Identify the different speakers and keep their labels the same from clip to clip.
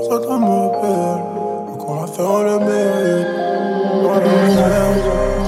Speaker 1: à toi m'appelle, donc on va faire le mérite. On le mérite.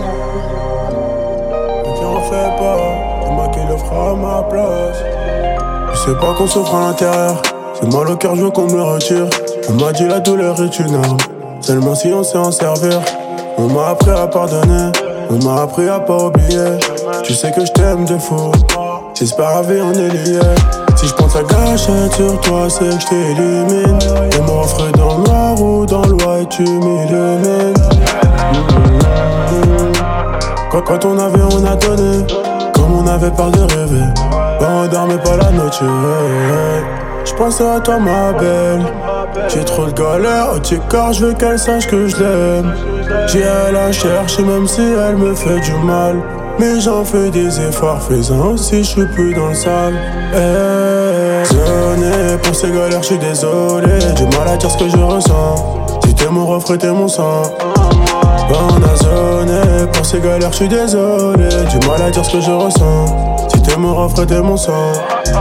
Speaker 1: Mais viens on fait pas, c'est moi qui le fera à ma place. Je sais pas qu'on souffre à l'intérieur, c'est mal au cœur, je veux qu'on me le retire. On m'a dit la douleur est une arme, seulement si on sait en servir. On m'a appris à pardonner, on m'a appris à pas oublier. Tu sais que je t'aime de fou, j'espère à vie on est liés. Si je pense à gâchette sur toi, c'est que je t'élimine. Et me refrais dans le noir ou dans le white, tu m'illumines. Quand on avait, on a donné, comme on avait peur de rêver. On dormait pas la nuit, je pensais à toi ma belle. J'ai trop de galères au car je veux qu'elle sache que je l'aime. J'irai la chercher même si elle me fait du mal. Mais j'en fais des efforts, fais-en si je suis plus dans le sale. Sonné pour ces galères, je suis désolé. J'ai du mal à dire ce que je ressens. Si t'es mon refrain, t'es mon sang. On a zoné pour ces galères, je suis désolé. J'ai du mal à dire ce que je ressens. Si t'es mon refrain, t'es mon sang.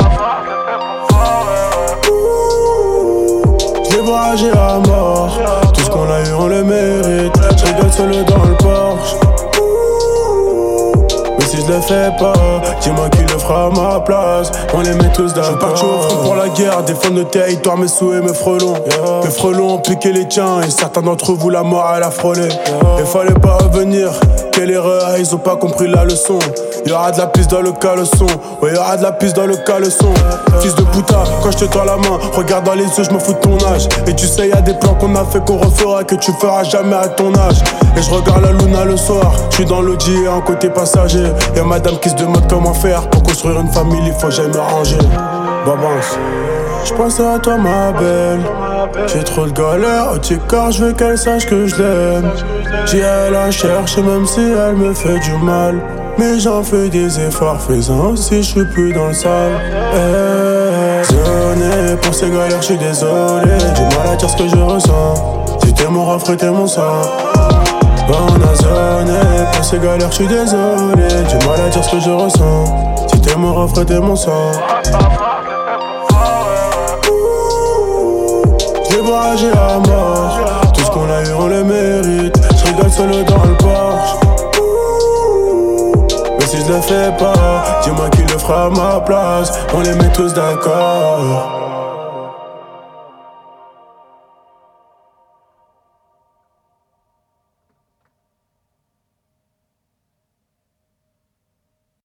Speaker 1: Je l'ai voyagé à mort. Tout ce qu'on a eu, on le mérite. Je rigole seul dans le Porsche. Mais si je le fais pas, dis-moi qui le fera à ma place. On les met tous d'accord. Je suis parti au front pour la guerre, défendre le territoire, mes souhaits, mes frelons. Mes frelons ont piqué les tiens et certains d'entre vous la mort elle a frôlé. Il fallait pas revenir, quelle erreur, ils ont pas compris la leçon. Y'aura de la piste dans le caleçon, ouais y'aura de la piste dans le caleçon. Fils de puta, quand je te tends la main, regarde dans les yeux, je m'en fous de ton âge. Et tu sais y'a des plans qu'on a fait qu'on refera, que tu feras jamais à ton âge. Et je regarde la luna le soir, je suis dans l'Audi et un côté passager. Y'a madame qui se demande comment faire, pour construire une famille il faut que j'aille me ranger. Babance, je pensais à toi ma belle. J'ai trop de galères au car je veux qu'elle sache que je l'aime. J'irai la chercher même si elle me fait du mal. Mais j'en fais des efforts, fais-en si je suis plus dans le sale. Sonné pour ces galères, je suis désolé. J'ai du mal à dire ce que je ressens. Si t'es mon refrain, t'es mon sang. On a zoné pour ces galères, je suis désolé. J'ai du mal à dire ce que je ressens. Si t'es mon refrain, t'es mon sang. Je l'ai voyagé à mort. Tout ce qu'on a eu, on le mérite. Je rigole seul dans le Porsche. Mais si je le fais pas, dis-moi qui le fera à ma place. On les met tous d'accord.